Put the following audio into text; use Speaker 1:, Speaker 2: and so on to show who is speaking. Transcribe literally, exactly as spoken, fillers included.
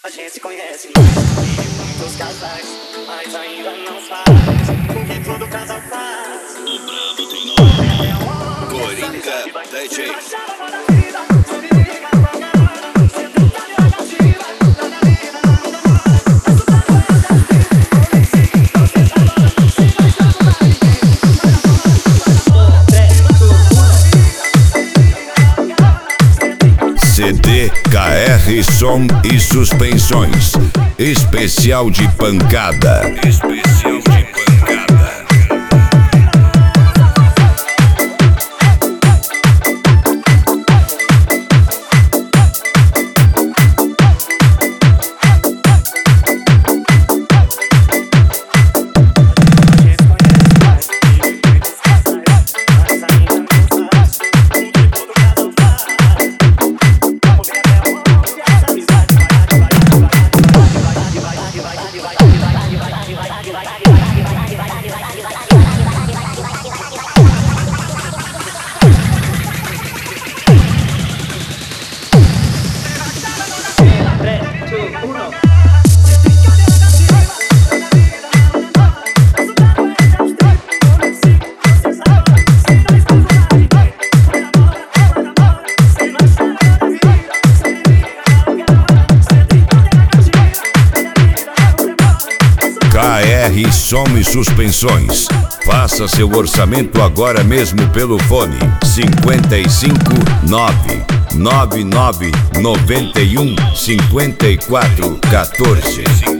Speaker 1: A gente se conhece, muitos casais, mas ainda não faz o que todo casal faz.
Speaker 2: O brabo tem nome, Coringa D J. C D K R Som e Suspensões. Especial de pancada. Especial de pancada. K R Som e Suspensões. Faça seu orçamento agora mesmo pelo fone cinquenta e cinco, nove nove nove, noventa e um, cinquenta e quatro, quatorze.